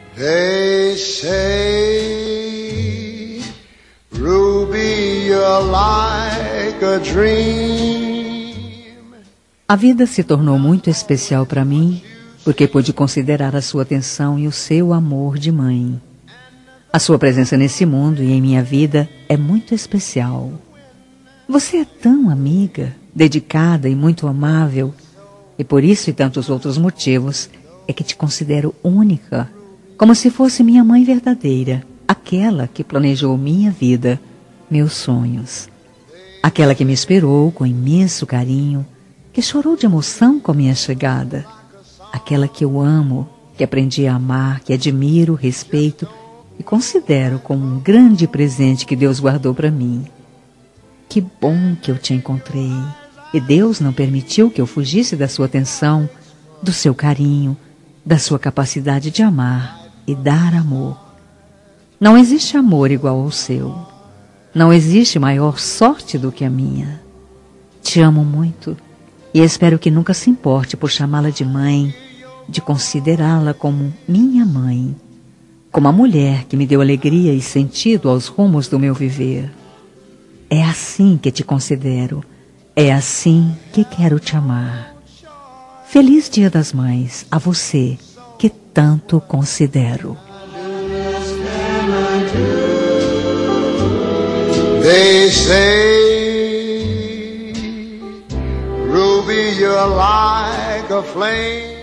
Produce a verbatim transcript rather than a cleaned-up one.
They say, Ruby, you're like a dream. A vida se tornou muito especial para mim porque pude considerar a sua atenção e o seu amor de mãe. A sua presença nesse mundo e em minha vida é muito especial. Você é tão amiga, dedicada e muito amável, e por isso e tantos outros motivos é que te considero única, como se fosse minha mãe verdadeira, aquela que planejou minha vida, meus sonhos. Aquela que me esperou com imenso carinho, que chorou de emoção com a minha chegada. Aquela que eu amo, que aprendi a amar, que admiro, respeito e considero como um grande presente que Deus guardou para mim. Que bom que eu te encontrei, e Deus não permitiu que eu fugisse da sua atenção, do seu carinho, da sua capacidade de amar e dar amor. Não existe amor igual ao seu. Não existe maior sorte do que a minha. Te amo muito e espero que nunca se importe por chamá-la de mãe, de considerá-la como minha mãe, como a mulher que me deu alegria e sentido aos rumos do meu viver. É assim que te considero, é assim que quero te amar. Feliz Dia das Mães a você, que tanto considero. They say, Ruby, you're like a flame.